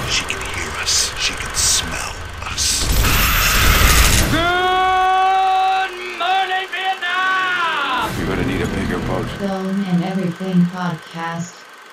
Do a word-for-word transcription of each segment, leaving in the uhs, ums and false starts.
She can hear us. She can smell us. Good morning, Vietnam! You're gonna need a bigger boat. Film and Everything Podcast.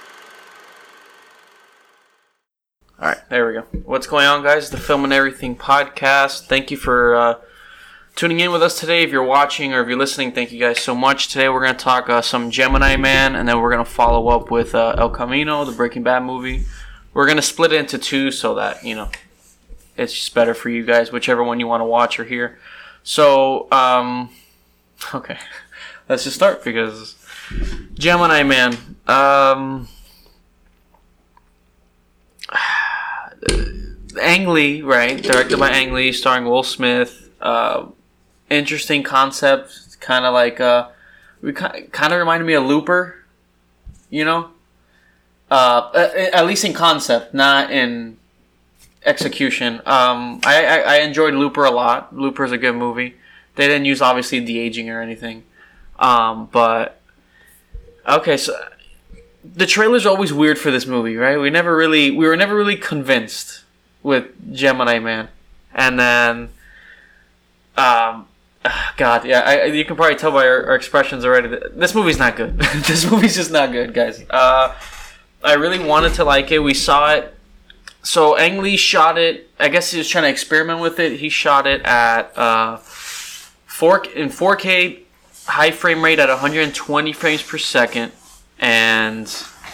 Alright, there we go. What's going on, guys? The Film and Everything Podcast. Thank you for uh, tuning in with us today. If you're watching or if you're listening, thank you guys so much. Today we're going to talk uh, some Gemini Man, and then we're going to follow up with uh, El Camino, the Breaking Bad movie. We're going to split it into two so that, you know, it's just better for you guys, whichever one you want to watch or hear. So, um, okay. Let's just start because Gemini Man. Um... Ang Lee, right? Directed by Ang Lee, starring Will Smith. Uh, interesting concept, kind of like uh, we kind of reminded me of Looper, you know. Uh, at least in concept, not in execution. Um, I, I I enjoyed Looper a lot. Looper's a good movie. They didn't use obviously de-aging or anything, um, but okay, so. The trailer's always weird for this movie, right? We never really, we were never really convinced with Gemini Man, and then, um, God, yeah, I, you can probably tell by our, our expressions already. That this movie's not good. This movie's just not good, guys. Uh, I really wanted to like it. We saw it. So Ang Lee shot it. I guess he was trying to experiment with it. He shot it at uh, four in four K, high frame rate at one hundred twenty frames per second. And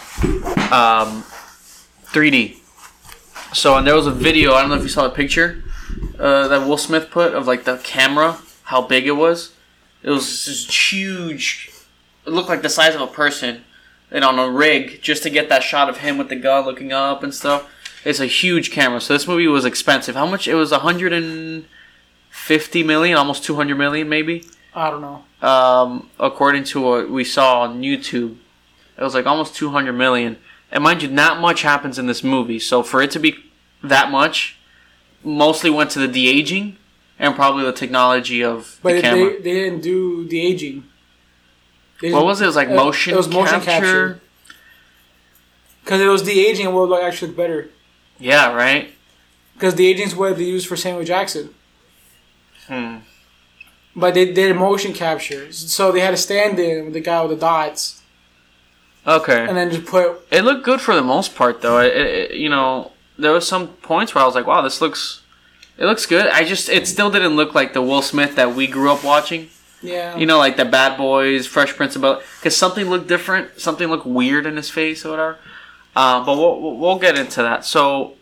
um, three D. So, and there was a video, I don't know if you saw the picture uh, that Will Smith put of like the camera, how big it was. It was this huge, it looked like the size of a person, and on a rig, just to get that shot of him with the gun looking up and stuff. It's a huge camera. So this movie was expensive. How much? It was one hundred fifty million, almost two hundred million maybe. I don't know. Um, according to what we saw on YouTube. It was like almost two hundred million. And mind you, not much happens in this movie. So for it to be that much, mostly went to the de-aging and probably the technology of but the camera. But they, they didn't do de-aging. They what was it? It was like motion capture? It was motion capture. Because it was de-aging and would like actually look better. Yeah, right? Because de-aging is what they used for Samuel Jackson. Hmm. But they did motion capture. So they had to stand in with the guy with the dots. Okay. And then just put... It looked good for the most part, though. It, it, you know, there was some points where I was like, wow, this looks... It looks good. I just... It still didn't look like the Will Smith that we grew up watching. Yeah. You know, like the Bad Boys, Fresh Prince of Bel-Air. Because something looked different. Something looked weird in his face or whatever. Uh, but we'll, we'll get into that. So...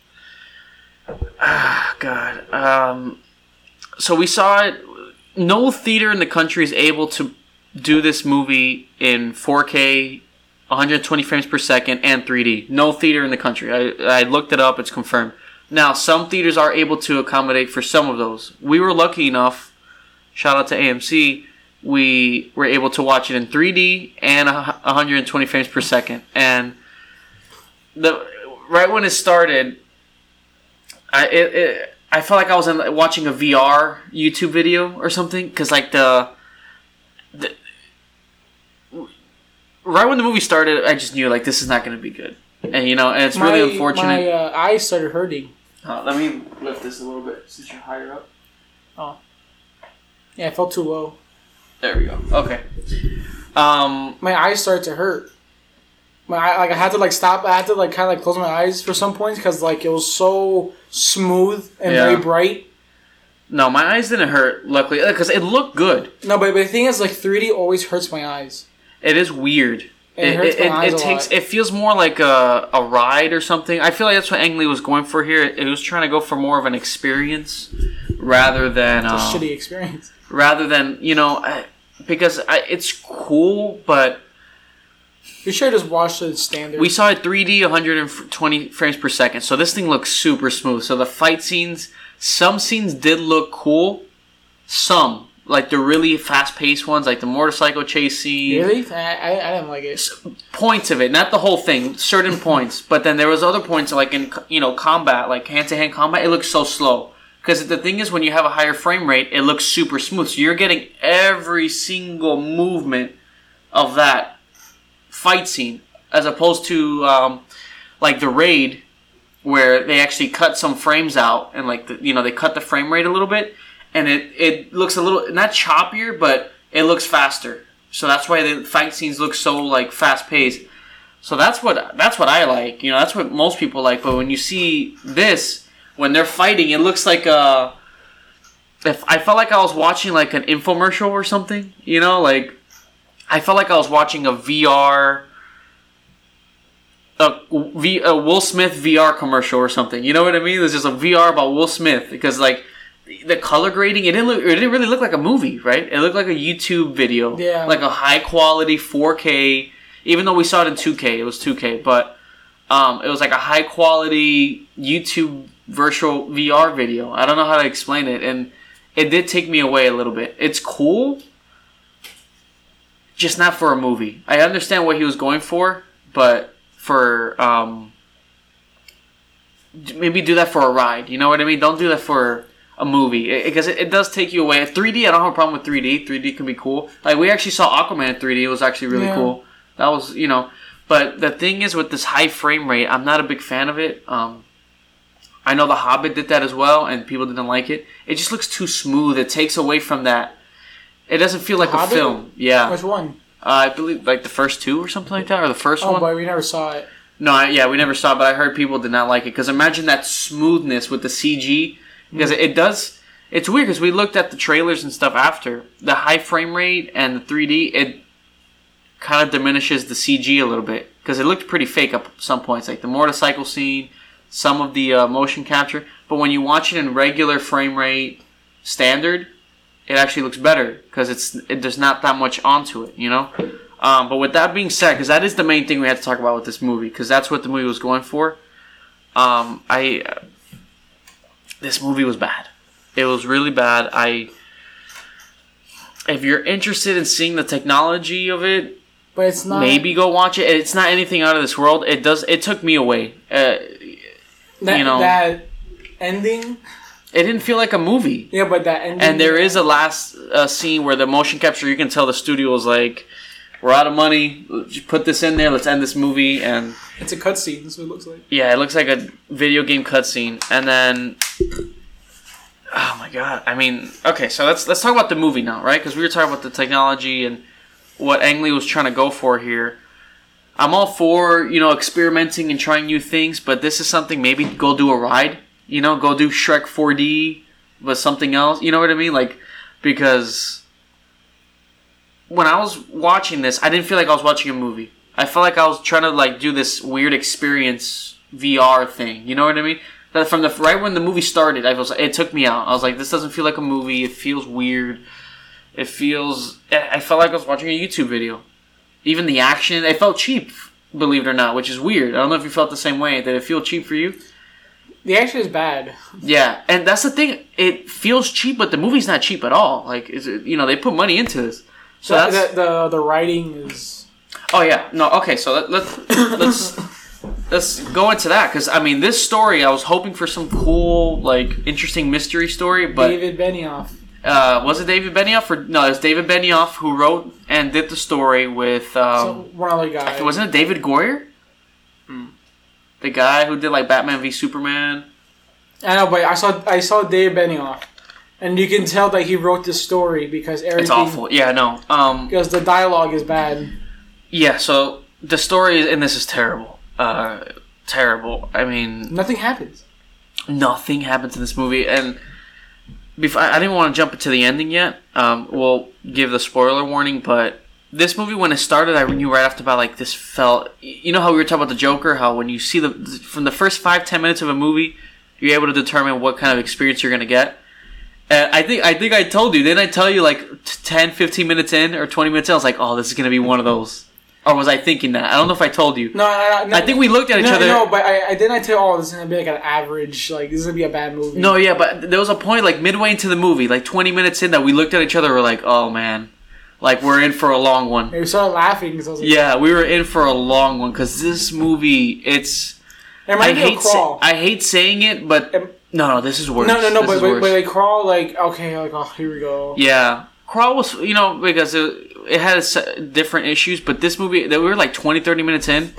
Ah, God. Um, so we saw it... No theater in the country is able to do this movie in four K... one hundred twenty frames per second and three D. No theater in the country. I, I looked it up. It's confirmed. Now, some theaters are able to accommodate for some of those. We were lucky enough, shout out to A M C, we were able to watch it in three D and one hundred twenty frames per second. And the right when it started, I it, it, I felt like I was in, watching a V R YouTube video or something. Because like the... the Right when the movie started, I just knew like this is not going to be good, and you know, and it's my, really unfortunate. My uh, eyes started hurting. Uh, let me lift this a little bit since you're higher up. Oh, yeah, I felt too low. There we go. Okay. Um, my eyes started to hurt. My like I had to like stop. I had to like kind of like close my eyes for some points because like it was so smooth and yeah. very bright. No, my eyes didn't hurt. Luckily, because it looked good. No, but, but the thing is, like three D always hurts my eyes. It is weird. It, it hurts it, my eyes it, it a takes. lot. It feels more like a a ride or something. I feel like that's what Ang Lee was going for here. It was trying to go for more of an experience rather than it's a uh, shitty experience. Rather than you know, I, because I, it's cool, but you should just watch the standard. We saw it three D, one hundred twenty frames per second. So this thing looks super smooth. So the fight scenes, some scenes did look cool. Some. Like the really fast-paced ones, like the motorcycle chase scene. Really? I, I, I didn't like it. Points of it, not the whole thing. Certain points, but then there was other points, like in you know combat, like hand-to-hand combat. It looks so slow because the thing is, when you have a higher frame rate, it looks super smooth. So you're getting every single movement of that fight scene, as opposed to um, like the Raid, where they actually cut some frames out and like the, you know they cut the frame rate a little bit, and it it looks a little not choppier, but it looks faster. So that's why the fight scenes look so like fast paced. So that's what that's what I like. You know, that's what most people like. But when you see this, when they're fighting, it looks like a. If I felt like I was watching like an infomercial or something. You know, like I felt like I was watching a V R. A, v, a Will Smith V R commercial or something. You know what I mean? There's just a V R about Will Smith because like the color grading, it didn't look, it didn't really look like a movie, right? It looked like a YouTube video, yeah, like a high quality four K. Even though we saw it in two K, it was two K, but um, it was like a high quality YouTube virtual V R video. I don't know how to explain it, and it did take me away a little bit. It's cool, just not for a movie. I understand what he was going for, but for um, maybe do that for a ride. You know what I mean? Don't do that for a movie because it, it, it does take you away. three D, I don't have a problem with three D. three D can be cool. Like we actually saw Aquaman in three D. It was actually really yeah. cool. That was, you know, but the thing is with this high frame rate, I'm not a big fan of it. Um, I know The Hobbit did that as well, and people didn't like it. It just looks too smooth. It takes away from that. It doesn't feel like Hobbit? a film. Yeah. Which one? Uh, I believe like the first two or something like that, or the first oh, one. Oh, boy, we never saw it. No, I, yeah, we never saw it, but I heard people did not like it. Because imagine that smoothness with the C G. Because mm. it, it does... It's weird because we looked at the trailers and stuff after. The high frame rate and the three D, it kind of diminishes the C G a little bit because it looked pretty fake at some points, like the motorcycle scene, some of the uh, motion capture. But when you watch it in regular frame rate standard, it actually looks better because it's it, there's not that much onto it, you know. Um, but with that being said, because that is the main thing we had to talk about with this movie, because that's what the movie was going for. Um, I uh, this movie was bad. It was really bad. I if you're interested in seeing the technology of it. But it's not. Maybe go watch it. It's not anything out of this world. It does. It took me away. Uh, that, you know, that ending. It didn't feel like a movie. Yeah, but that ending. And there is a last uh, scene where the motion capture. You can tell the studio was like, "We're out of money. Just put this in there. Let's end this movie." And it's a cutscene. That's what it looks like. Yeah, it looks like a video game cutscene. And then, oh my god! I mean, okay, so let's let's talk about the movie now, right? Because we were talking about the technology and what Ang Lee was trying to go for here. I'm all for, you know, experimenting and trying new things, but this is something, maybe go do a ride, you know, go do Shrek four D with something else, you know what I mean? Like, because when I was watching this, I didn't feel like I was watching a movie. I felt like I was trying to, like, do this weird experience V R thing, you know what I mean? That from the, right when the movie started, I was, it took me out. I was like, this doesn't feel like a movie, it feels weird. It feels... I felt like I was watching a YouTube video. Even the action... It felt cheap, believe it or not, which is weird. I don't know if you felt the same way. Did it feel cheap for you? The action is bad. Yeah, and that's the thing. It feels cheap, but the movie's not cheap at all. Like, is it, you know, they put money into this. So the, that's... The, the, the writing is... Oh, yeah. No, okay, so let, let, let's... Let's go into that, because, I mean, this story, I was hoping for some cool, like, interesting mystery story, but... David Benioff. Uh, was it David Benioff? Or, no, it was David Benioff who wrote and did the story with... Um, so, one other guy. Wasn't it David Goyer? Hmm. The guy who did, like, Batman v Superman? I know, but I saw I saw David Benioff. And you can tell that he wrote this story because everything... It's awful. Yeah, no. Um, because the dialogue is bad. Yeah, so the story in this is terrible. Uh, terrible. I mean... Nothing happens. Nothing happens in this movie, and... Before, I didn't want to jump into the ending yet. Um, we'll give the spoiler warning, but this movie, when it started, I knew right off the bat, like, this felt... You know how we were talking about the Joker? How when you see the... From the first five, ten minutes of a movie, you're able to determine what kind of experience you're going to get. And I think I think I told you. Didn't I tell you, like, ten, fifteen minutes in, or twenty minutes in, I was like, oh, this is going to be one of those. Or was I thinking that? I don't know if I told you. No, no, no I think we looked at each no, other. No, but I, I didn't I tell you, oh, this is going to be like an average, like, this is going to be a bad movie. No, yeah, but there was a point, like, midway into the movie, like, twenty minutes in, that we looked at each other and were like, oh, man. Like, we're in for a long one. And we started laughing. Cause I was like, yeah, we were in for a long one, because this movie, it's... It I hate, sa- I hate saying it, but... It, no, no, this is worse. No, no, no, this but, but, but they crawl, like, okay, like, oh, here we go. Yeah. Crawl was, you know, because it, it had its different issues, but this movie, we were like twenty, thirty minutes in,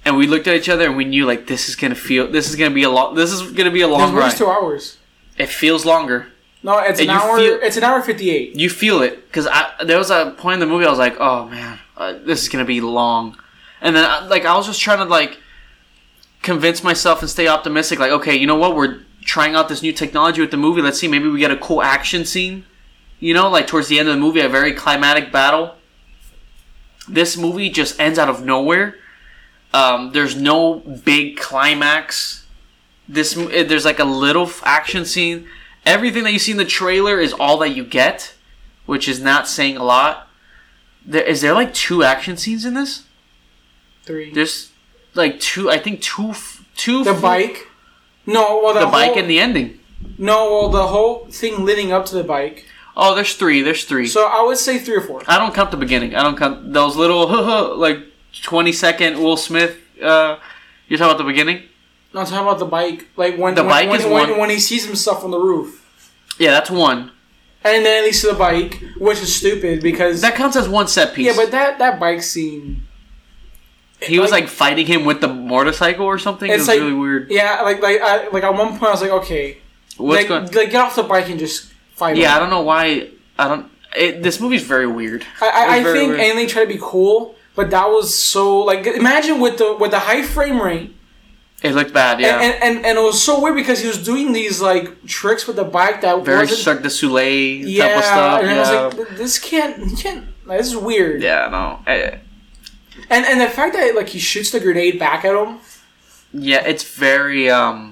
and we looked at each other and we knew like this is gonna feel this is gonna be a long this is gonna be a long This ride. movie's two hours. It feels longer. No, it's an And you hour. feel- It's an hour fifty-eight. You feel it because there was a point in the movie I was like, oh man, uh, this is gonna be long, and then I, like I was just trying to like convince myself and stay optimistic. Like, okay, you know what? We're trying out this new technology with the movie. Let's see, maybe we get a cool action scene. You know, like towards the end of the movie, a very climatic battle. This movie just ends out of nowhere. Um, there's no big climax. This there's like a little action scene. Everything that you see in the trailer is all that you get, which is not saying a lot. There is there like two action scenes in this? Three. There's like two. I think two. Two. The bike. No, well the, The bike whole, and the ending. No, well the whole thing leading up to the bike. Oh, there's three. There's three. So I would say three or four. I don't count the beginning. I don't count those little like twenty second Will Smith. Uh, you're talking about the beginning? No, I'm talking about the bike. Like when The when, bike when, is when, one. when he sees himself on the roof. Yeah, that's one. And then it leads to the bike, which is stupid because That counts as one set piece. yeah, but that, that bike scene. he was like- like fighting him with the motorcycle or something. It It's was like really weird. Yeah, like like I, like at one point I was like, okay, What's like, going? like get off the bike and just fight. Yeah, I him. don't know why. I don't. It, this movie's very weird. I, I, I It's very think weird. Ainley tried to be cool, but that was so like imagine with the with the high frame rate. It looked bad. Yeah. And, and and it was so weird because he was doing these like tricks with the bike that very wasn't Cirque du Soleil yeah, type of stuff. and yeah. I was like, this can't, you can't. Like, this is weird. yeah. No. Eh, And and the fact that like he shoots the grenade back at him, yeah. It's very. Um.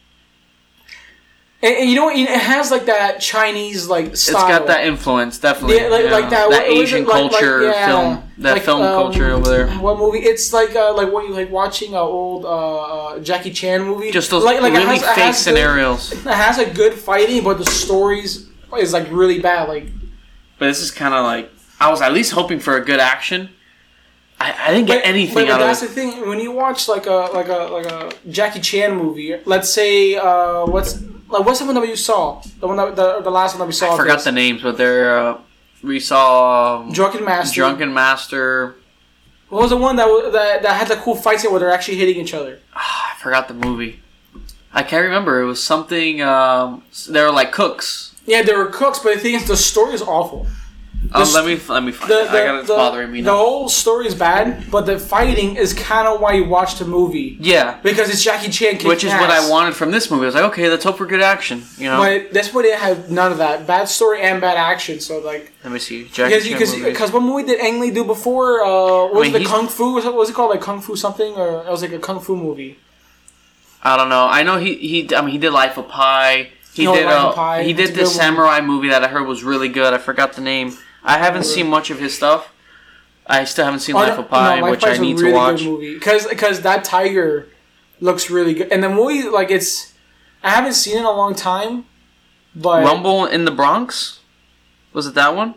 and, and you know what? It has like that Chinese like style. It's got that influence, definitely. Yeah, like, yeah. like that. That what was Asian it? Like- like, culture yeah, film. That like, film um, culture over there. What movie? It's like uh, like when you like watching an old uh, uh, Jackie Chan movie. Just those like, like it really has- it fake has good- scenarios. It has a good fighting, but the stories is like really bad. Like But this is kind of like I was at least hoping for a good action. I, I didn't get but, anything but, but out that's of the it. thing. When you watch like a like a like a Jackie Chan movie, let's say uh, what's like what's the one that you saw? The one that the, the last one that we saw. I of forgot this. the names, but they're uh, we saw um, Drunken Master. Drunken Master. What was the one that wa- that that had the cool fight scene where they're actually hitting each other? I forgot the movie. I can't remember. It was something. Um, they were like cooks. Yeah, there were cooks, but the thing is, the story is awful. Um, s- let me let me find The, it. the, I got it's the, bothering me the now. whole story is bad, but the fighting is kind of why you watch the movie. Yeah, Because it's Jackie Chan kicking which is what ass. I wanted from this movie. I was like, okay, let's hope for good action. You know. But this one didn't have none of that. Bad story and bad action, so like... Let me see. Jackie Because Chan because movies. because what movie did Ang Lee do before? Uh, what was mean, the he's- Kung Fu? Was it, was it called like Kung Fu something? Or it was like a Kung Fu movie. I don't know. I know he he. I mean, he did Life of Pi. He Oh, did. Life Uh, of Pi. he That's did a this good one. samurai movie that I heard was really good. I forgot the name. I haven't seen much of his stuff. I still haven't seen Oh, Life no- of Pi, no, Life which Pi's I a need really to watch. Good movie. Because because that tiger looks really good, and the movie like it's I haven't seen it in a long time, but Rumble in the Bronx. Was it that one?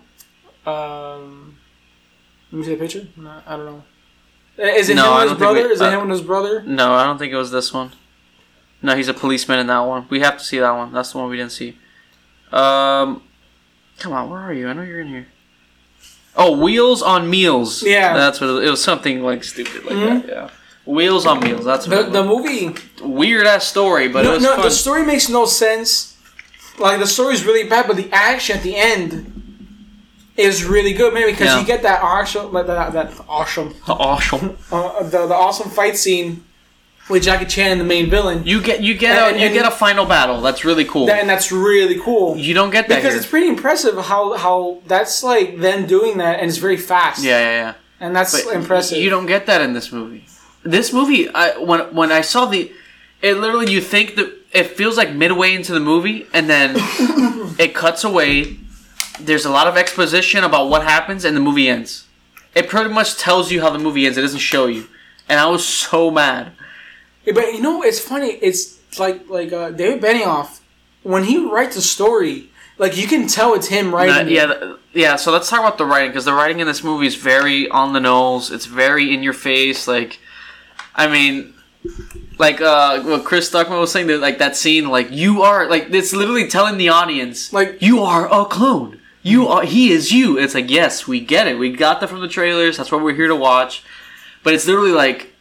Um, let me see the picture. No, I don't know. Is it No, him I and his don't think brother? we- Is it uh, him and his brother? No, I don't think it was this one. No, he's a policeman in that one. We have to see that one. That's the one we didn't see. Um, come on, where are you? I know you're in here. Oh, Wheels on Meals. Yeah. That's what it was. It was something like stupid like that. Yeah. Wheels on Meals. That's what The it the was. movie. Weird ass story, but it No, was no, fun. the story makes no sense. Like the story is really bad, but the action at the end is really good. Maybe because Yeah. you get that awesome, like that that awesome, Awesome. uh, the the awesome fight scene with Jackie Chan and the main villain. You get you get And- a you and- get a final battle. That's really cool. That- and that's really cool. You don't get that Because here. it's pretty impressive how how that's like them doing that, and it's very fast. Yeah, yeah, yeah. and that's But impressive. You don't get that in this movie. This movie, I, when when I saw the, it literally you think that it feels like midway into the movie, and then it cuts away. There's a lot of exposition about what happens, and the movie ends. It pretty much tells you how the movie ends. It doesn't show you, and I was so mad. Yeah, but you know, it's funny. It's like like uh, David Benioff when he writes a story, like you can tell it's him writing. Not- it. yeah, th- yeah. So let's talk about the writing, because the writing in this movie is very on the nose. It's very in your face. Like, I mean, like uh, what Chris Stuckman was saying, that like that scene, like you are, like it's literally telling the audience, Like- you are a clone. You are. He is you. It's like, yes, we get it. We got that from the trailers. That's what we're here to watch. But it's literally like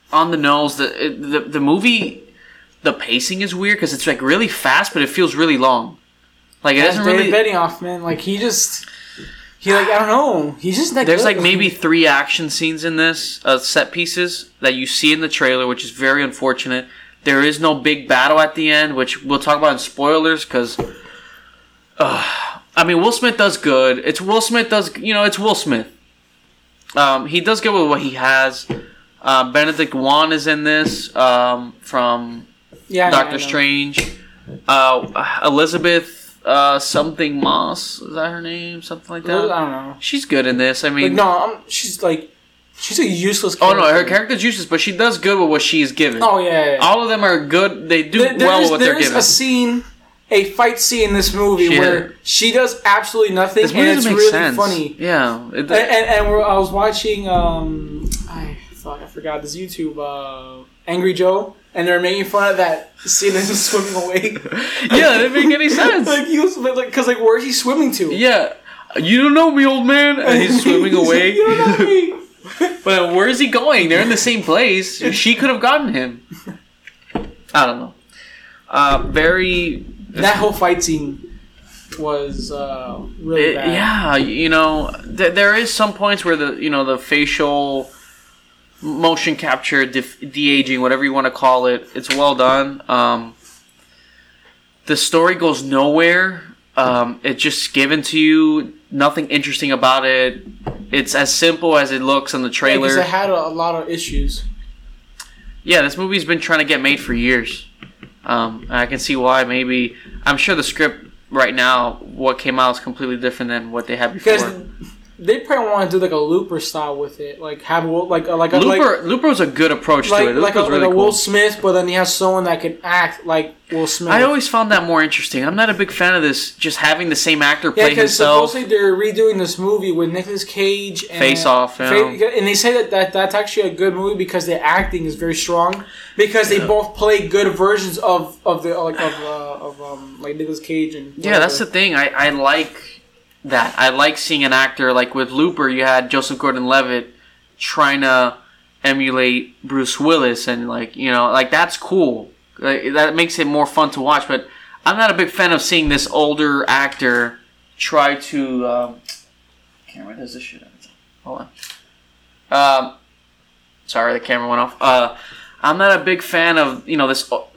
on the nose. The it, the the movie, the pacing is weird because it's like really fast, but it feels really long. Like it That's doesn't David really. Benioff, man. Like he just, he like I don't know. He's just that There's good. like maybe three action scenes in this, uh, set pieces that you see in the trailer, which is very unfortunate. There is no big battle at the end, which we'll talk about in spoilers because. Uh, I mean, Will Smith does good. It's Will Smith does, you know, it's Will Smith. Um, he does good with what he has. Uh, Benedict Wong is in this um, from yeah, Doctor I know. Strange. Uh, Elizabeth uh, something Moss, is that her name? Something like I that. don't know. She's good in this. I Like mean, no, I'm, she's like, she's a useless. oh Character. no, her character's useless, but she does good with what she is given. Oh yeah, yeah, yeah. All of them are good. They do There- well with there's what they're there's given. a scene, a fight scene in this movie She- where she does absolutely nothing, This movie and it's doesn't make really sense. funny. Yeah. It- And, and, and we're, I was watching, um, I fuck, I forgot this YouTube, uh, Angry Joe, and they're making fun of that scene of him swimming away. yeah, it didn't make any sense. like he was like, cause like where is he swimming to? Yeah. You don't know me, old man. And he's swimming away. You don't know me. But where is he going? They're in the same place. She could have gotten him. I don't know. Uh, very. That whole fight scene was uh, really It- bad. yeah, you know, th- there is some points where the you know the facial motion capture, de- de-aging, whatever you want to call it, it's well done. Um, the story goes nowhere. Um, it's just given to you. Nothing interesting about it. It's as simple as it looks in the trailer. Because it had a, a lot of issues. Yeah, this movie's been trying to get made for years. Um, I can see why. Maybe I'm sure the script right now, what came out, is completely different than what they had before. Because they probably want to do like a Looper style with it, like have a, like a, like a, Looper, like, Looper was a good approach like, to it. like a, Looper's really like a cool. Will Smith, but then you have someone that can act like Will Smith. I always found that more interesting. I'm not a big fan of this, just having the same actor yeah, play because himself. supposedly they're redoing this movie with Nicolas Cage and Face Off, yeah. Fa- and they say that, that that's actually a good movie because the acting is very strong because they both play good versions of of the like of uh, of um like Nicolas Cage and Yeah, that's the thing. I, I like that. I like seeing an actor, like with Looper, you had Joseph Gordon-Levitt trying to emulate Bruce Willis, and like, you know, like that's cool. Like, that makes it more fun to watch, but I'm not a big fan of seeing this older actor try to, um, camera does this shit. Hold on. Um, sorry, the camera went off. Uh, I'm not a big fan of, you know, this o-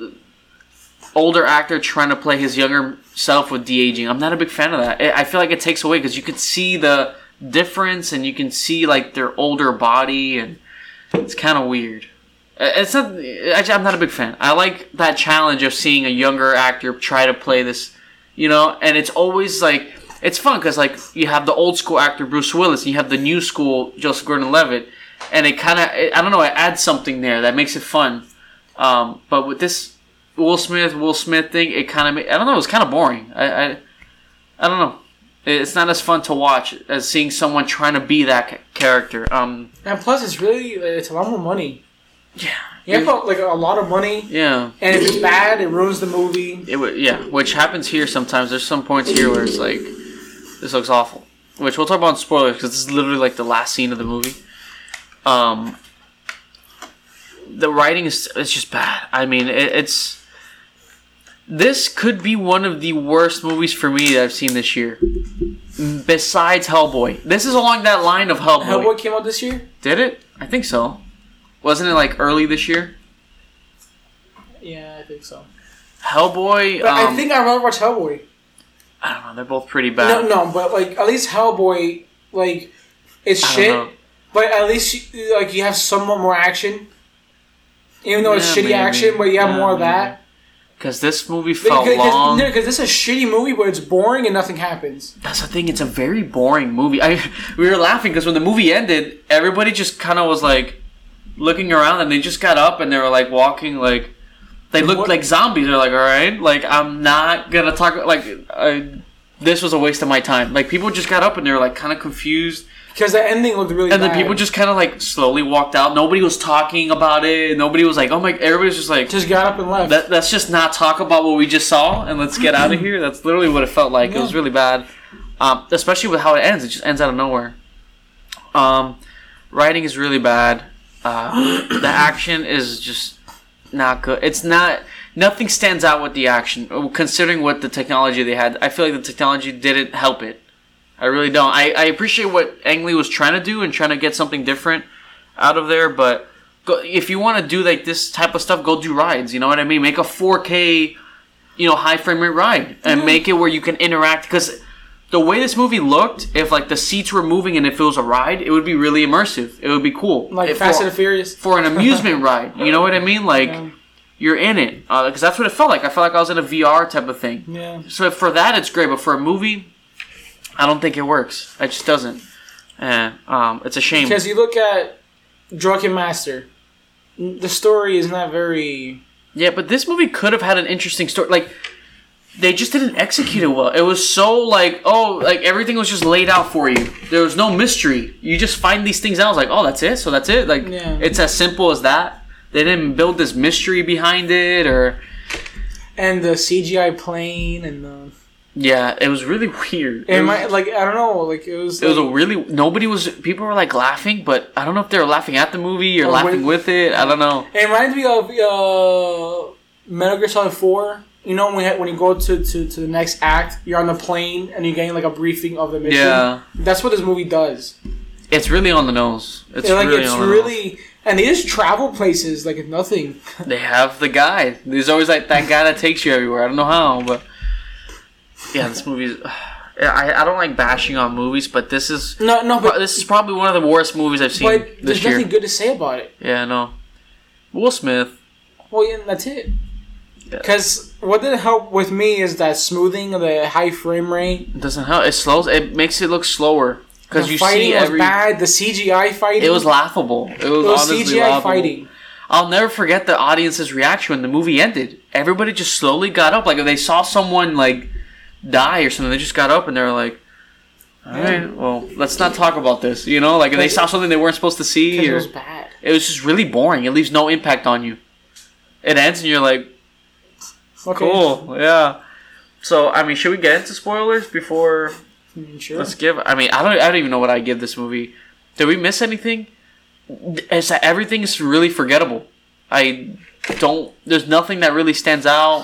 older actor trying to play his younger self with de-aging. I'm not a big fan of that. I I feel like it takes away because you can see the difference and you can see like their older body, and it's kind of weird. It's not. Actually, I'm not a big fan. I like that challenge of seeing a younger actor try to play this, you know. And it's always like it's fun because like you have the old school actor Bruce Willis, and you have the new school Joseph Gordon-Levitt, and it kind of I don't know. It adds something there that makes it fun. Um, but with this Will Smith, Will Smith thing, it kind of I don't know. It was kind of boring. I, I I don't know. It's not as fun to watch as seeing someone trying to be that ca- character. Um, and plus it's really it's a lot more money. yeah. You have like a lot of money, Yeah. and if it's bad, it ruins the movie. It would, yeah, which happens here sometimes. There's some points here where it's like, this looks awful. Which we'll talk about in spoilers because this is literally like the last scene of the movie. Um, the writing is it's just bad. I mean, it, it's this could be one of the worst movies for me that I've seen this year. Besides Hellboy, this is along that line of Hellboy. Hellboy came out this year. Did it? I think so. Wasn't it like early this year? Yeah, I think so. Hellboy. But I um, think I'd rather watch Hellboy. I don't know. They're both pretty bad. No, no, but like at least Hellboy, like it's I don't shit. know. But at least you, like you have somewhat more action. Even though it's Yeah, shitty maybe. action, but you have Yeah, more of maybe. that. Because this movie felt Because, long. because this is a shitty movie where it's boring and nothing happens. That's the thing. It's a very boring movie. I we were laughing because when the movie ended, everybody just kind of was like looking around, and they just got up and they were like walking like they looked What- like zombies. They're like, all right, like I'm not gonna talk. Like I, this was a waste of my time. Like people just got up and they were like kind of confused. Because the ending looked really And bad. then people just kind of like slowly walked out. Nobody was talking about it. Nobody was like, oh my, everybody was just like, just got up and left. That, let's just not talk about what we just saw and let's get out of here. That's literally what it felt like. It was Yeah. really bad. Um, especially with how it ends. It just ends out of nowhere. Um, writing is really bad. Uh, the action is just not good. It's not. Nothing stands out with the action, considering what the technology they had. I feel like the technology didn't help it. I really don't. I, I appreciate what Ang Lee was trying to do and trying to get something different out of there, but go, if you want to do like this type of stuff, go do rides. You know what I mean? Make a four K, you know, high frame rate ride and mm-hmm. make it where you can interact. Because the way this movie looked, if like the seats were moving and if it was a ride, it would be really immersive. It would be cool. Like if Fast for, and the Furious for an amusement ride. You know what I mean? Like. Yeah. You're in it. Because uh, that's what it felt like. I felt like I was in a V R type of thing. Yeah. So for that, it's great. But for a movie, I don't think it works. It just doesn't. And um, it's a shame. Because you look at Drunken Master. The story is not very... Yeah, but this movie could have had an interesting story. Like, they just didn't execute it well. It was so like, oh, like everything was just laid out for you. There was no mystery. You just find these things out. I was like, oh, that's it? So that's it? Like, yeah. It's as simple as that. They didn't build this mystery behind it, or and the C G I plane and the yeah, it was really weird. It, it was, might, like I don't know, like it was. It like, was a really nobody was. People were like laughing, but I don't know if they were laughing at the movie or, or laughing with, with it. I don't know. It reminds me of uh, Metal Gear Solid four. You know when you, when you go to, to, to the next act, you're on the plane and you're getting like a briefing of the mission. Yeah, that's what this movie does. It's really on the nose. It's yeah, like really it's on the really. nose. And they just travel places like it's nothing. They have the guide. There's always like that guy that takes you everywhere. I don't know how, but yeah, this movie's. I I don't like bashing on movies, but this is no no. But this is probably one of the worst movies I've seen but this year. There's nothing good to say about it. Yeah, no. Will Smith. Well, yeah, that's it. Because yeah. what did help with me is that smoothing of the high frame rate. It doesn't help. It slows. It makes it look slower. Because you fighting see every, was bad. The C G I fighting. It was laughable. It was, it was honestly C G I laughable. fighting. I'll never forget the audience's reaction when the movie ended. Everybody just slowly got up. Like if they saw someone like die or something, they just got up and they were like, "All right, well, let's not talk about this." You know, like if they saw something they weren't supposed to see. Or, it was bad. It was just really boring. It leaves no impact on you. It ends and you're like, okay. Cool, yeah. So I mean, should we get into spoilers before? Sure. Let's give. I mean, I don't. I don't even know what I give this movie. Did we miss anything? It's that everything is really forgettable. I don't. There's nothing that really stands out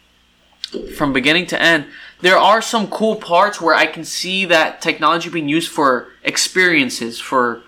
from beginning to end. There are some cool parts where I can see that technology being used for experiences, for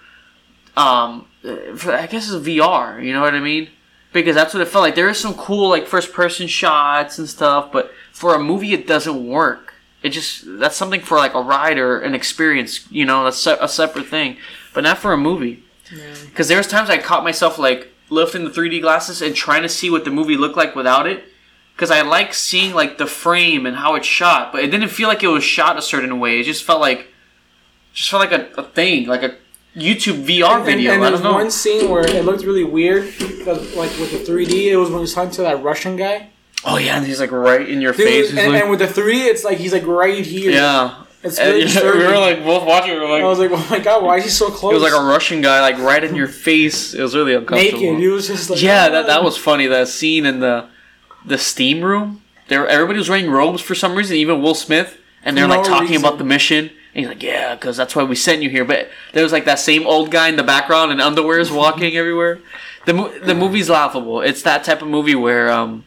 um, for, I guess it's V R. You know what I mean? Because that's what it felt like. There is some cool like first person shots and stuff, but for a movie, it doesn't work. It just, that's something for like a ride or an experience, you know, that's a separate thing, but not for a movie. Because yeah. There's times I caught myself like lifting the three D glasses and trying to see what the movie looked like without it. Because I like seeing like the frame and how it's shot, but it didn't feel like it was shot a certain way. It just felt like, just felt like a, a thing, like a YouTube V R and, video. And, and I there's don't know. one scene where it looked really weird, because like with the three D, it was when he was talking to that Russian guy. Oh yeah, and he's like right in your Dude, face. And, like, and with the three D, it's like he's like right here. Yeah. It's really and, yeah, we were like both watching. We were like, I was like, oh my god, why is he so close? It was like a Russian guy, like right in your face. It was really uncomfortable. Naked. He was just like, yeah, oh. that that was funny. That scene in the the steam room. There, everybody was wearing robes for some reason. Even Will Smith, and they're no like talking reason. about the mission. And he's like, yeah, because that's why we sent you here. But there was like that same old guy in the background in underwears walking everywhere. The mo- the movie's laughable. It's that type of movie where um.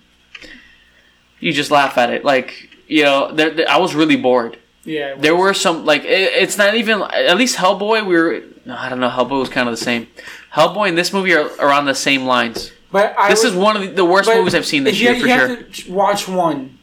You just laugh at it, like you know. There, there, I was really bored. Yeah, there were some like it, it's not even at least Hellboy. We were no, I don't know. Hellboy was kind of the same. Hellboy and this movie are, are on the same lines. But I this would, is one of the, the worst movies I've seen this you, year for you sure. You have to watch one.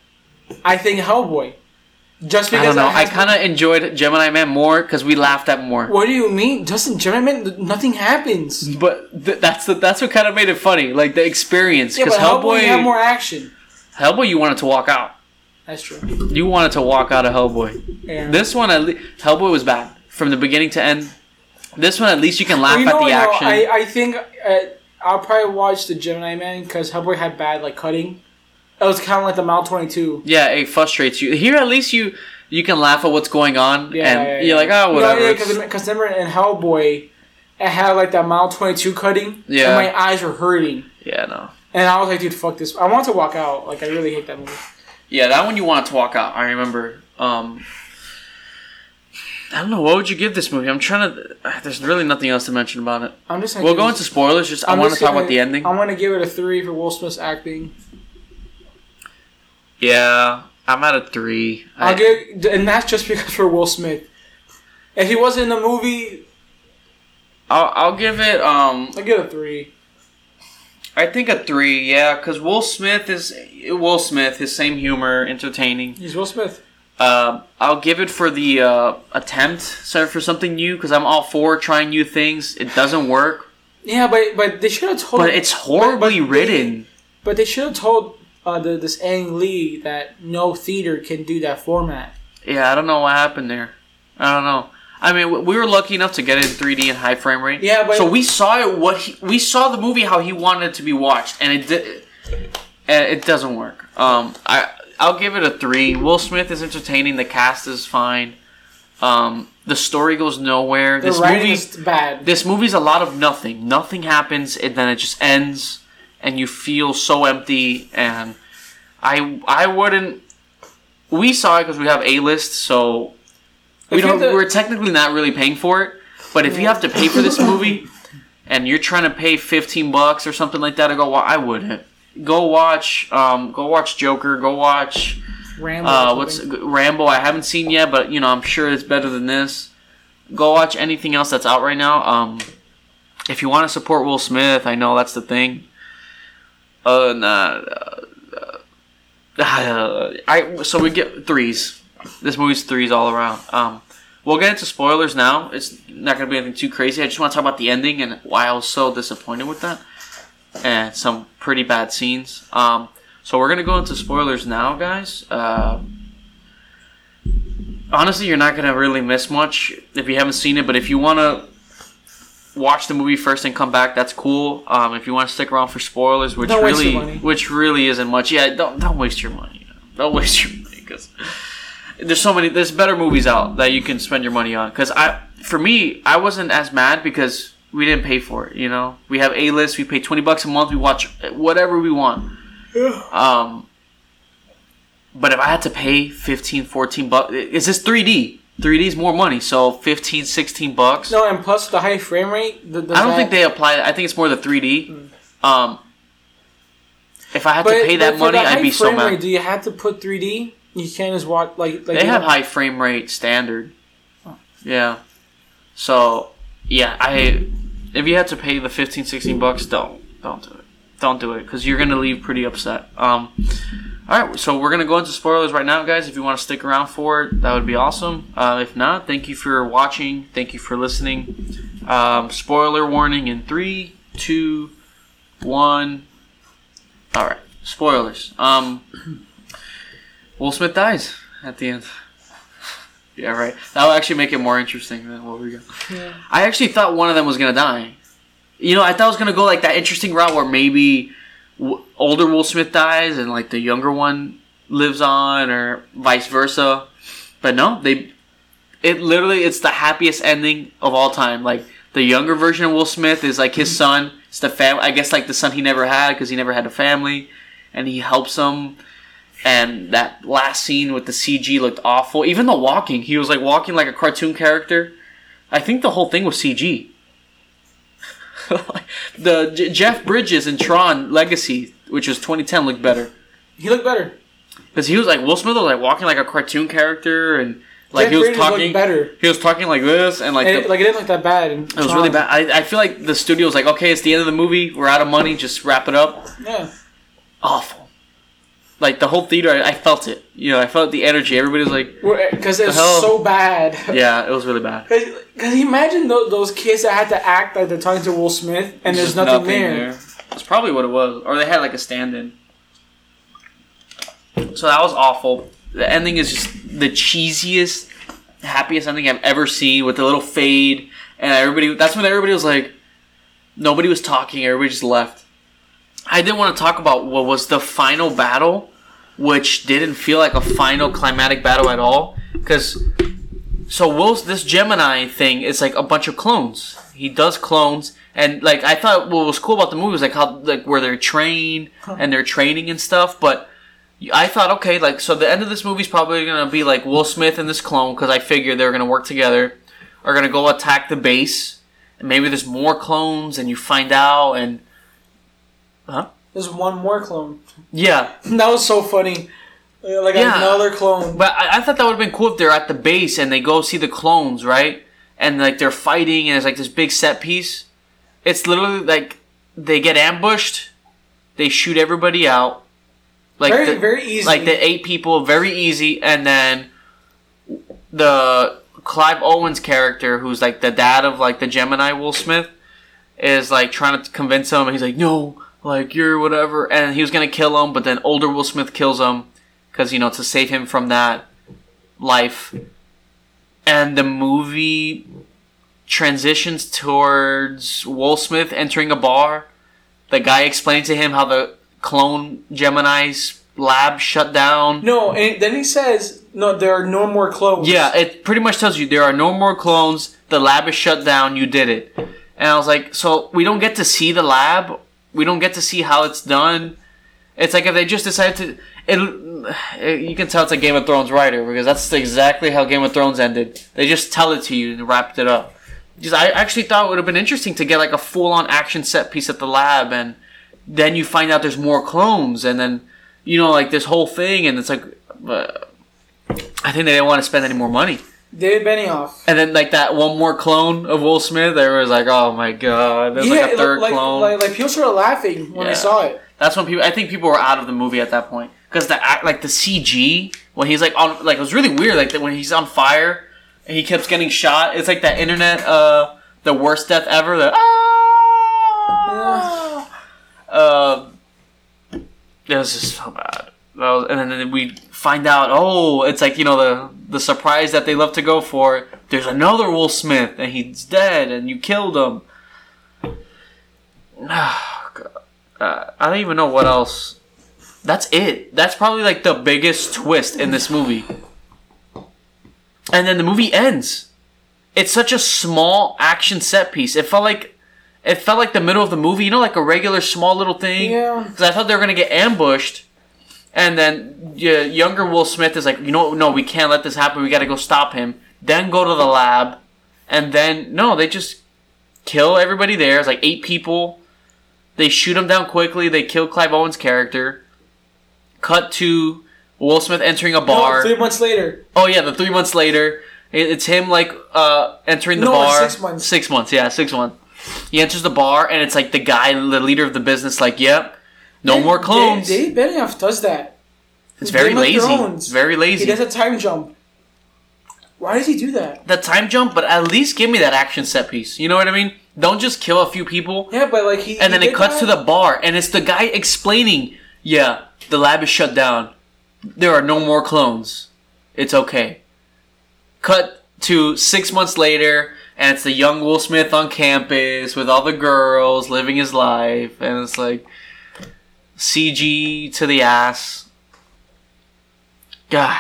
I think Hellboy. Just because I don't know. I kind of enjoyed Gemini Man more because we laughed at more. What do you mean, Justin? Gemini Man, nothing happens. But th- that's the, that's what kind of made it funny, like the experience. Yeah, but Hellboy, Hellboy you have more action. Hellboy, you wanted to walk out. That's true. You wanted to walk out of Hellboy. Yeah. This one, at le- Hellboy was bad from the beginning to end. This one, at least you can laugh well, you know, at the you know, action. I, I think uh, I'll probably watch the Gemini Man because Hellboy had bad like cutting. It was kind of like the Mal twenty-two. Yeah, it frustrates you. Here, at least you you can laugh at what's going on, yeah, and yeah, yeah. you're like, oh, whatever. No, yeah, because remember in Hellboy, it had like that Mal twenty-two cutting. Yeah. And my eyes were hurting. Yeah, no. And I was like, dude, fuck this. I want to walk out. Like, I really hate that movie. Yeah, that one you wanted to walk out. I remember. Um, I don't know. What would you give this movie? I'm trying to. There's really nothing else to mention about it. I'm just. We'll go into spoilers. Just I'm I want just to talk gonna, about the ending. I'm gonna give it a three for Will Smith's acting. Yeah, I'm at a three. I'll I, give, and that's just because for Will Smith. If he wasn't in the movie, I'll I'll give it. Um, I'll give it a three. I think a three. Yeah, because Will Smith is Will Smith. His same humor, entertaining. He's Will Smith. Uh, I'll give it for the uh, attempt, sorry, for something new, because I'm all for trying new things. It doesn't work, Yeah, but but they should have told. but it's horribly but- but written. They, but they should have told uh, the, this Ang Lee that no theater can do that format. Yeah, I don't know what happened there. I don't know. I mean, w- we were lucky enough to get it in three D and high frame rate. Yeah, but so we saw it. What he, we saw the movie how he wanted it to be watched, and it di- and it doesn't work. Um, I I'll give it a three. Will Smith is entertaining. The cast is fine. Um, the story goes nowhere. the This writing movie is bad. This movie's a lot of nothing. Nothing happens, and then it just ends, and you feel so empty. And I I wouldn't. We saw it because we have A list, so we If you don't. have to- We're technically not really paying for it. But if you have to pay for this movie, and you're trying to pay fifteen bucks or something like that to go, well, I wouldn't. Go watch. Um, go watch Joker. Go watch. Rambo. Uh, or what's something. Rambo? I haven't seen yet, but you know I'm sure it's better than this. Go watch anything else that's out right now. Um, if you want to support Will Smith, I know that's the thing. Uh, nah, uh, uh, I so we get threes. This movie's threes all around. Um, we'll get into spoilers now. It's not gonna be anything too crazy. I just want to talk about the ending and why I was so disappointed with that, and some pretty bad scenes. Um. So we're going to go into spoilers now, guys. Uh, honestly, you're not going to really miss much if you haven't seen it. But if you want to watch the movie first and come back, that's cool. Um, if you want to stick around for spoilers, which Don't waste really your money. which really isn't much. Yeah, don't don't waste your money. Don't waste your money because there's so many. There's better movies out that you can spend your money on. Because I, for me, I wasn't as mad because we didn't pay for it. You know, we have A list. We pay twenty bucks a month. We watch whatever we want. Um, but if I had to pay fifteen, fourteen bucks, is this three D? three D is more money, so fifteen, sixteen bucks. No, and plus the high frame rate. The, I don't think they apply. I think it's more the three D. Mm. Um, if I had But, to pay that but for money, the I'd be high so frame mad. rate, do you have to put three D? You can't just watch like like They you have know- high frame rate standard. Yeah. So yeah, I if you had to pay the fifteen, sixteen bucks, don't don't do it. Don't do it because you're gonna leave pretty upset. Um, all right, so we're gonna go into spoilers right now, guys. If you want to stick around for it, that would be awesome. Uh, if not, thank you for watching. Thank you for listening. Um, spoiler warning in three, two, one. All right, spoilers. Um, Will Smith dies at the end. Yeah, right. That'll actually make it more interesting than what we got. Yeah. I actually thought one of them was gonna die. You know, I thought it was gonna go like that interesting route where maybe w- older Will Smith dies and like the younger one lives on, or vice versa. But no, they. It literally, it's the happiest ending of all time. Like the younger version of Will Smith is like his son. It's the fam. I guess like the son he never had because he never had a family, and he helps him. And that last scene with the C G looked awful. Even the walking, he was like walking like a cartoon character. I think the whole thing was C G. the J- Jeff Bridges in Tron Legacy, which was twenty ten, looked better He looked better. because he was like Will Smith was like walking like a cartoon character, and like Jeff he was Bridges looked talking better. He was talking like this, and like And the, it, like it didn't look that bad. in it was Tron. really bad. I, I feel like the studio was like, okay, it's the end of the movie. We're out of money. Just wrap it up. Yeah. Awful. Like the whole theater, I, I felt it. You know, I felt the energy. Everybody was like, Because it was The hell? so bad. yeah, it was really bad. Because you imagine those, those kids that had to act like they're talking to Will Smith and there's Just nothing, there. That's probably what it was. Or they had like a stand-in. So that was awful. The ending is just the cheesiest, happiest ending I've ever seen with the little fade. And everybody, that's when everybody was like, nobody was talking. Everybody just left. I didn't want to talk about what was the final battle, which didn't feel like a final climatic battle at all. Because, so Will's, this Gemini thing is like a bunch of clones. He does clones. And like I thought what was cool about the movie was like how like where they're trained and they're training and stuff, but I thought, okay, like, so the end of this movie is probably going to be like Will Smith and this clone, because I figured they're going to work together, are going to go attack the base, and maybe there's more clones, and you find out, and... Huh? There's one more clone. Yeah. That was so funny. Like Yeah. another clone. But I, I thought that would have been cool if they're at the base, and they go see the clones, right? And, like, they're fighting, and it's, like, this big set piece. It's literally, like, they get ambushed, they shoot everybody out. Like very, the, very easy. Like, the eight people, very easy, and then the Clive Owen's character, who's, like, the dad of, like, the Gemini Will Smith, is, like, trying to convince him, and he's like, no, like, you're whatever, and he was gonna kill him, but then older Will Smith kills him, because, you know, to save him from that life. And the movie transitions towards Will Smith entering a bar. The guy explained to him how the clone Gemini's lab shut down. No, and then he says, no, there are no more clones. Yeah, it pretty much tells you there are no more clones, the lab is shut down, you did it. And I was like, so we don't get to see the lab? We don't get to see how it's done? It's like if they just decided to... It, it, you can tell it's a Game of Thrones writer, because that's exactly how Game of Thrones ended. They just tell it to you and wrapped it up. Because I actually thought it would have been interesting to get like a full-on action set piece at the lab, and then you find out there's more clones, and then, you know, like this whole thing, and it's like... Uh, I think they didn't want to spend any more money. David Benioff. And then, like, that one more clone of Will Smith, they was like, oh my god, there's yeah, like a third like, clone. Like, like, people started laughing when Yeah. they saw it. That's when people, I think people were out of the movie at that point. Because the act, like, the C G, when he's, like, on, like, it was really weird, like, when he's on fire, and he keeps getting shot, it's like that internet, uh, the worst death ever, the, ah! Uh, it was just so bad. That was, and then we find out, oh, it's like, you know, the the surprise that they love to go for. There's another Will Smith, and he's dead, and you killed him. Oh, God. Uh, I don't even know what else. That's it. That's probably like the biggest twist in this movie. And then the movie ends. It's such a small action set piece. It felt like it felt like the middle of the movie, you know, like a regular small little thing. Yeah. Because I thought they were gonna get ambushed. And then yeah, younger Will Smith is like, you know, no, we can't let this happen. We got to go stop him. Then go to the lab, and then no, they just kill everybody there. It's like eight people. They shoot him down quickly. They kill Clive Owen's character. Cut to Will Smith entering a bar. No, three months later. Oh yeah, the three months later, it- it's him like uh, entering the No, bar. six months. Six months, yeah, six months. He enters the bar, and it's like the guy, the leader of the business, like, yep. No Dave- more clones. Dave, Dave Benioff does that. It's very Game of lazy. Thrones. Very lazy. He does a time jump. Why does he do that? The time jump, but at least give me that action set piece. You know what I mean? Don't just kill a few people, Yeah, but like he. and he then it did cuts that. to the bar, and it's the guy explaining, yeah, the lab is shut down. There are no more clones. It's okay. Cut to six months later, and it's the young Will Smith on campus with all the girls living his life, and it's like C G to the ass. God,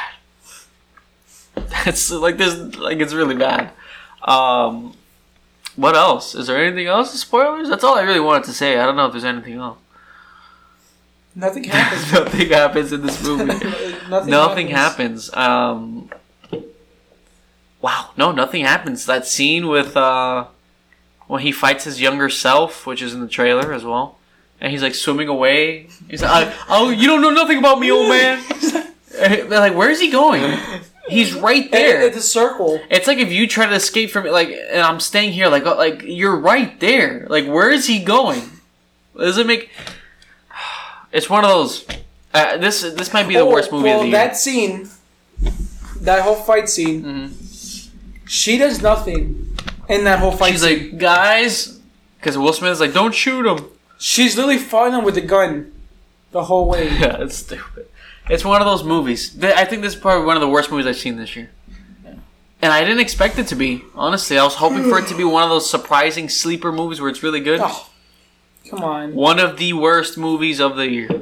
it's like this. Like it's really bad. Um, what else? Is there anything else? Spoilers? That's all I really wanted to say. I don't know if there's anything else. Nothing happens. Nothing happens in this movie. nothing, Nothing happens. happens. Um, wow, no, nothing happens. That scene with uh, when he fights his younger self, which is in the trailer as well, and he's like swimming away. He's like, "Oh, you don't know nothing about me, old man." And they're like, "Where is he going?" He's right there. It's a circle. It's like if you try to escape from it, like, and I'm staying here, like, uh, like you're right there. Like, where is he going? Does it make? It's one of those. Uh, this this might be the Oh, worst movie well, of the year. that scene, that whole fight scene, Mm-hmm. she does nothing in that whole fight She's scene. like, guys, because Will Smith is like, don't shoot him. She's literally fighting him with a gun the whole way. Yeah, it's stupid. It's one of those movies. Th- I think this is probably one of the worst movies I've seen this year. And I didn't expect it to be. Honestly, I was hoping for it to be one of those surprising sleeper movies where it's really good. Oh, come on. One of the worst movies of the year.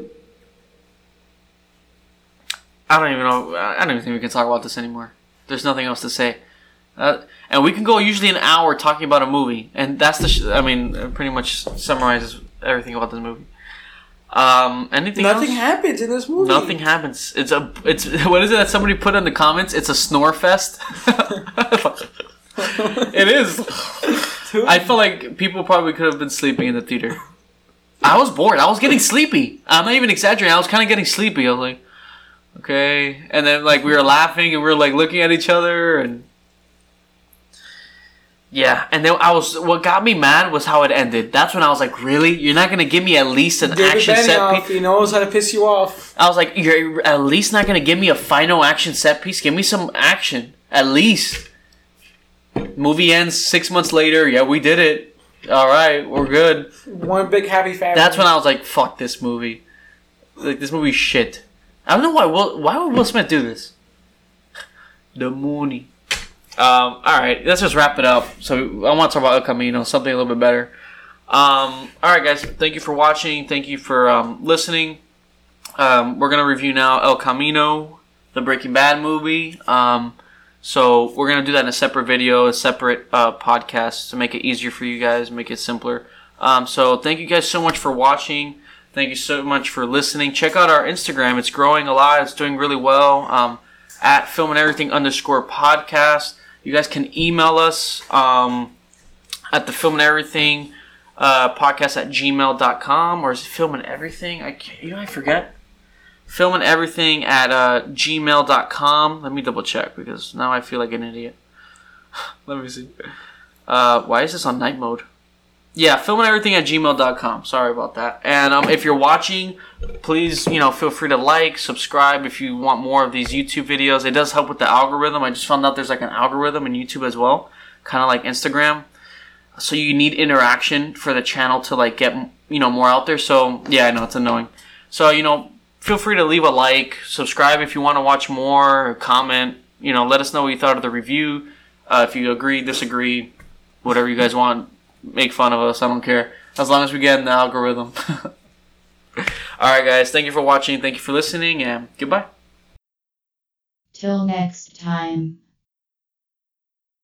I don't even know. I don't even think we can talk about this anymore. There's nothing else to say. Uh, and we can go usually an hour talking about a movie. And that's the... Sh- I mean, it pretty much summarizes everything about this movie. Um, anything Nothing else? happens in this movie. Nothing happens. It's a. It's what is it that somebody put in the comments? It's a snore fest. It is. I feel like people probably could have been sleeping in the theater. I was bored. I was getting sleepy. I'm not even exaggerating. I was kind of getting sleepy. I was like, okay, and then like we were laughing and we were like looking at each other and. Yeah, and then I was. What got me mad was how it ended. That's when I was like, "Really? You're not gonna give me at least an David action set Benioff, piece?" he knows how to piss you off. I was like, "You're at least not gonna give me a final action set piece. Give me some action, at least." Movie ends six months later. Yeah, we did it. All right, we're good. One big happy family. That's when I was like, "Fuck this movie. Like this movie's shit." I don't know why. Will, why would Will Smith do this? The Mooney. Um, alright, let's just wrap it up. So I want to talk about El Camino, something a little bit better. Um, alright guys, thank you for watching. Thank you for um, listening. Um, we're going to review now El Camino, the Breaking Bad movie. Um, so we're going to do that in a separate video, a separate uh, podcast to make it easier for you guys, make it simpler. Um, so thank you guys so much for watching. Thank you so much for listening. Check out our Instagram. It's growing a lot. It's doing really well. Um, at Film and Everything underscore podcast. You guys can email us um, at the Film and Everything uh, podcast at gmail dot com, or is it Film and Everything? I can't, you know, I forget. Film and Everything at uh, gmail dot com. Let me double check because now I feel like an idiot. Let me see. Uh, why is this on night mode? Yeah, Film and Everything at gmail dot com. Sorry about that. And um, if you're watching, please, you know, feel free to like, subscribe if you want more of these YouTube videos. It does help with the algorithm. I just found out there's like an algorithm in YouTube as well, kind of like Instagram. So you need interaction for the channel to like get, you know, more out there. So yeah, I know it's annoying. So, you know, feel free to leave a like, subscribe if you want to watch more, or comment. You know, let us know what you thought of the review. Uh, if you agree, disagree, whatever you guys want. Make fun of us, I don't care. As long as we get in the algorithm. Alright guys, thank you for watching, thank you for listening, and goodbye. Till next time.